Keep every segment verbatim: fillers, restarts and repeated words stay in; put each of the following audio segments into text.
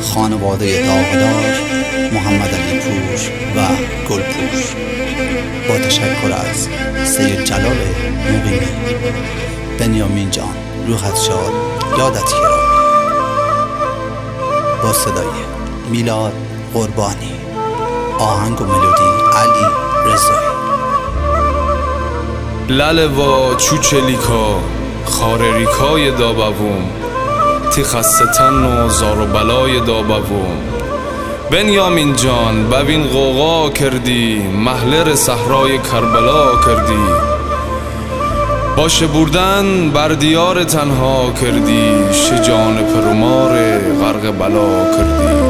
خانواده داغدار، محمد علی پور و گلپور. با تشکر از سید جلال مقیمی. بنیامین جان روحت شاد، یادت گرامی. با صدای میلاد قربانی، آهنگ و ملودی علی رضایی. لله و چوچلیکا خارریکای دابوم، تی خستتن و زار و بلای دابوم. بنیامین جان ببین غوغا کردی، محلر صحرای کربلا کردی. باشه بردن بر دیار تنها کردی، شجان پرومار غرق بلا کردی.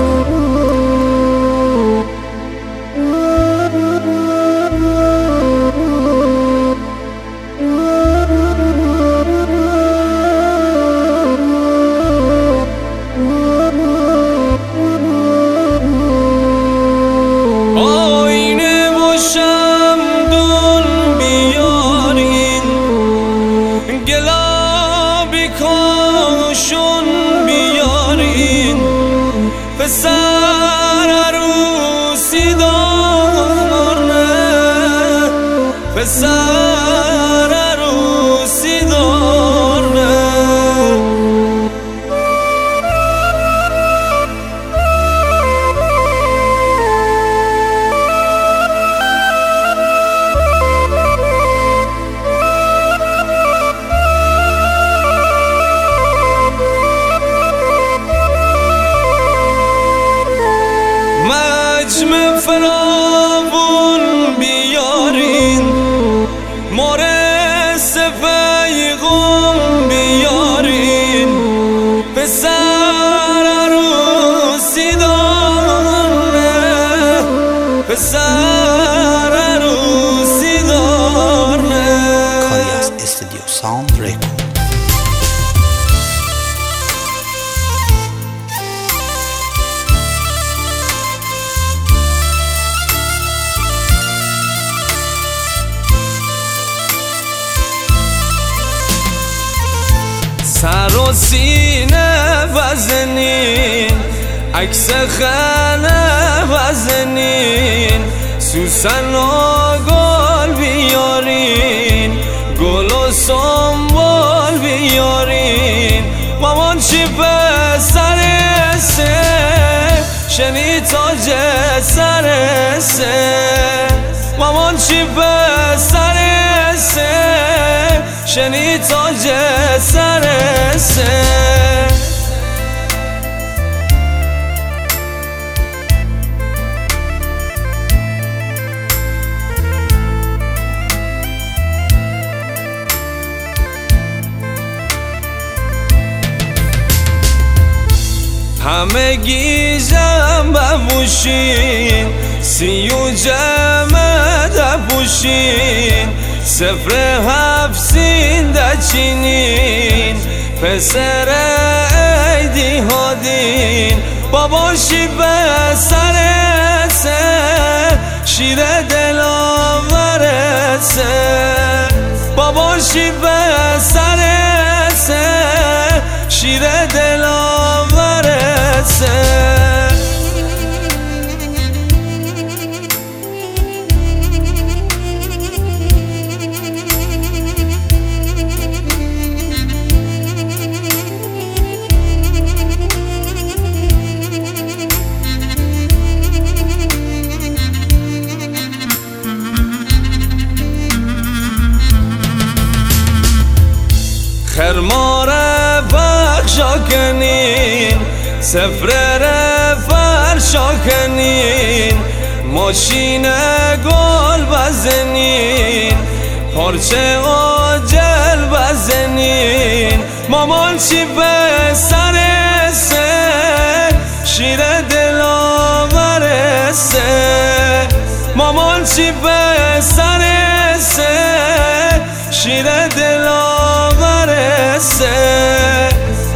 پسر عروسی دارنه، پسر عروسی دارنه. مجمع فراوون بیارین، مورس پیغام بیارین. پسر عروسی دارنه، پسر عروسی دارنه. کاری از استودیو ساوند ریکورد. سر و سینه وزنین، عکس خانه وزنین. سوسن و گل بیارین، گل و سنبول بیارین. مامان چی پسر سه، شنی تاج سر سه. مامان چی پسر سه، شنی تاج سر سه. همه گیزم بپوشین، سی و جمع دپوشین. سفر هفسین دچینین، پسر ایدی هادین. باباشی پسر سه، شیر دلاور سه. باباشی پسر سه، شیر دلاور سه. خرمار بخشا کنین، سفره فرشا کنین. ماشین گل بزنین، پارچه آجل بزنین. مامان چی پسر سه، شیر دلاور سه. مامان چی پسر سه، شیر دلاور سه.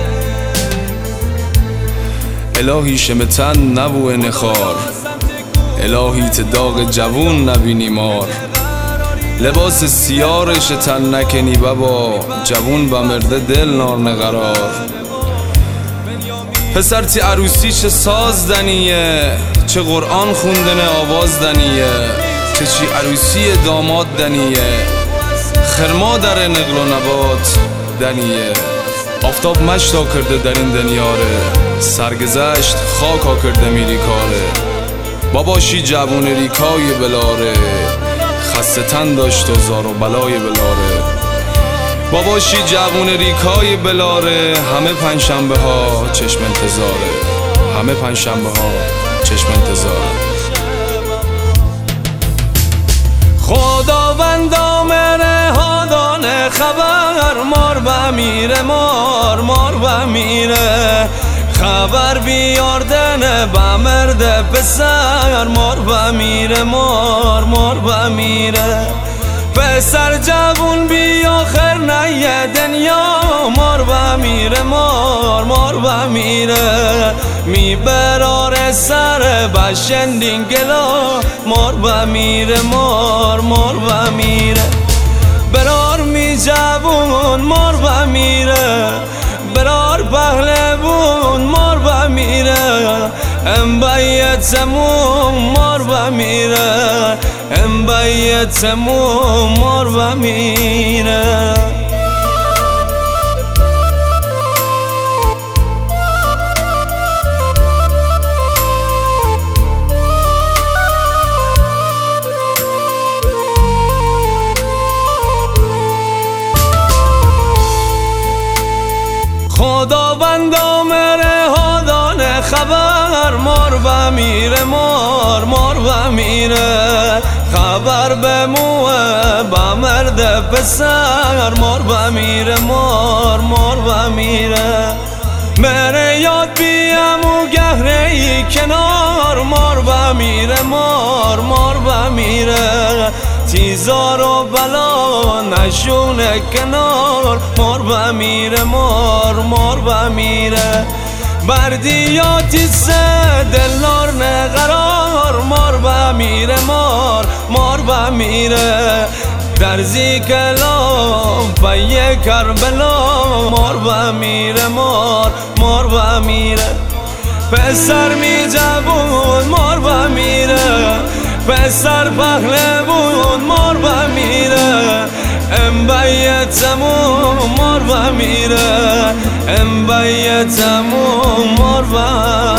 الهی شمتن نبو نخار، الهی تداغ جوون نبینی مار. لباس سیارش تن نکنی بابا، جوون با مرده دل نار نقرار. پسر تی عروسی چه ساز دنیه، چه قرآن خوندن آواز دنیه، چه چی عروسی داماد دنیه، خرما در نقل و نبات دنیه. آفتاب مشتا کرده در این دنیاره، سرگذشت خاکا کرده میری کاره. باباشی جوون ریکای بلاره، خسته تن داشت و زار و بلای بلاره. باباشی جوون ریکای بلاره، همه پنجشنبه ها چشم انتظاره، همه پنجشنبه ها چشم انتظاره. خداوندا مره ها دانه خبر، مار بمیره مار مار بمیره. خبر بیاردن بمرد پسر، مار بمیره مار مار بمیره. پسر جوون بی آخر نیه دنیا، مار بمیره مار مار بمیره. می براره سر بشندین گلا، مار بمیره مار مار بمیره. برار می جوون مار بمیره، برار پهلوون مار بمیره. ام بیتمون مار بمیره، ام بیتمون مار بمیره. خداوندا مره ها دانه خبر، مار بمیره مار مار بمیره. خبر به موه بمرد پسر، مار بمیره مار مار بمیره. مره یاد بیم و گهره ای کنار، مار بمیره مار مار بمیره. تیزار و بلا نشونه کنار، مار بمیره مار مار بمیره. بردیاتی سه دلار نقرار، مار بمیره مار مار بمیره. درزی کلام پی کربلا، مار بمیره مار مار بمیره. پسر می جوون مار بمیره، پسر پهلوون مار بمیره. ام بیتمون مار بمیره، ام بیتمون مار بمیره.